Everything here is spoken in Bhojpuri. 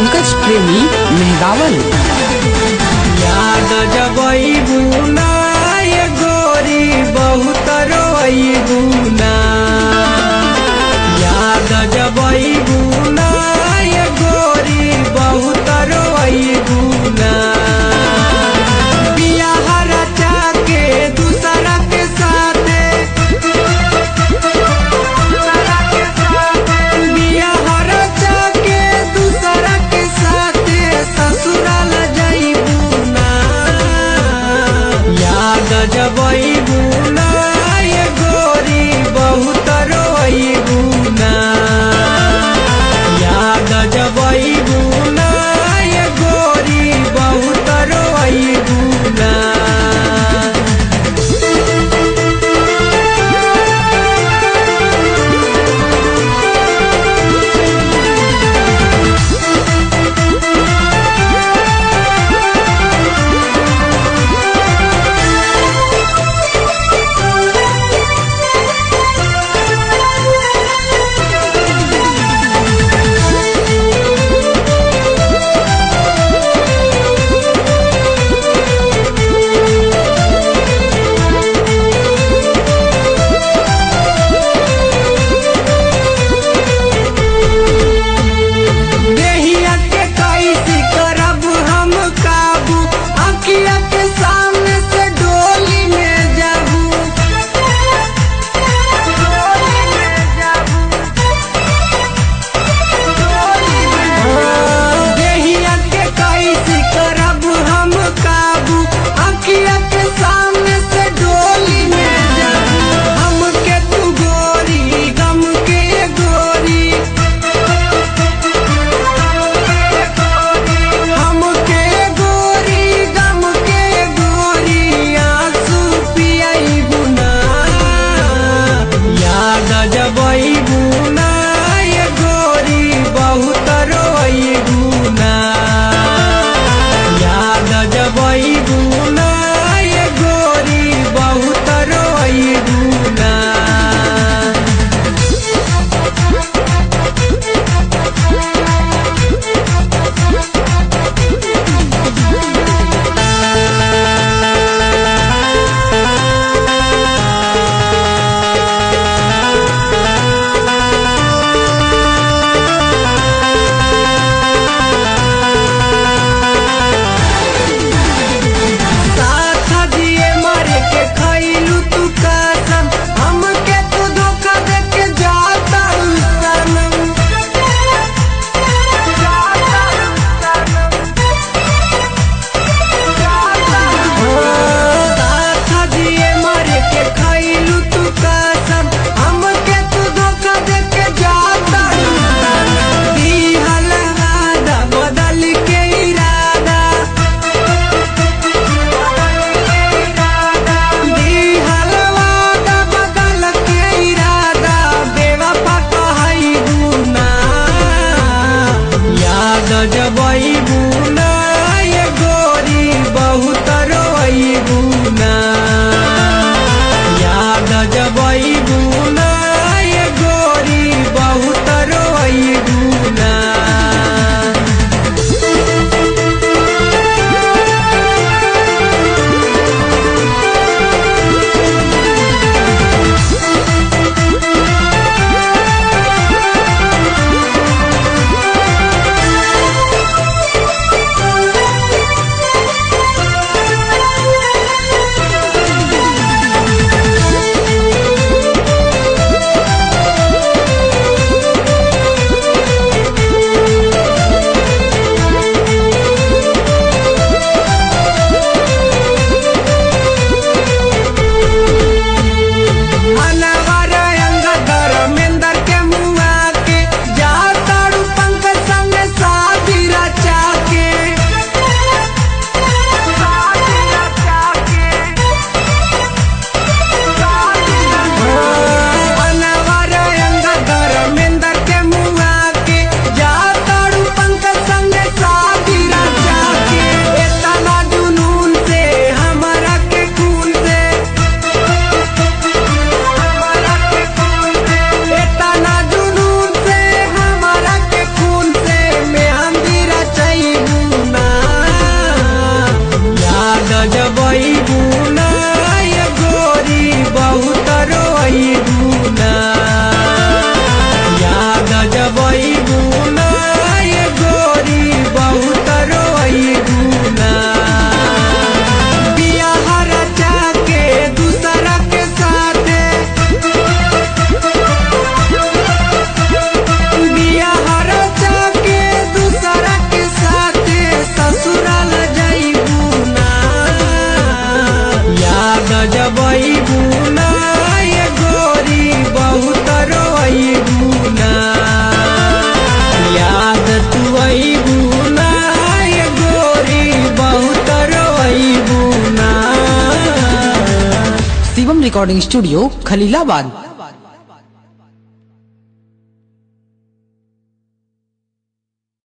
पंकज प्रेमी मेहदावल। याद जबई बुना ये गोरी बहुत रोई बुना, याद जबई बुना ये गोरी बहुत रोई बुना। जबई बुना ये गोरी बहुत रोई बुना, याद जबई बुना ये गोरी बहुत रोई बुना। जबई बुना ये गोरी बहुत रोई बुना, याद जबई बुना ये गोरी बहुत रोई बुना। जबई बुना ये गोरी बहुत रोई बुना, याद जबई बुना ये गोरी बहुत रोई बुना। रोइबुना ये गोरी बहुत रोइबुना याद तू आइबुना ये गोरी बहुत रोइबुना। Shivam recording studio Khalilabad.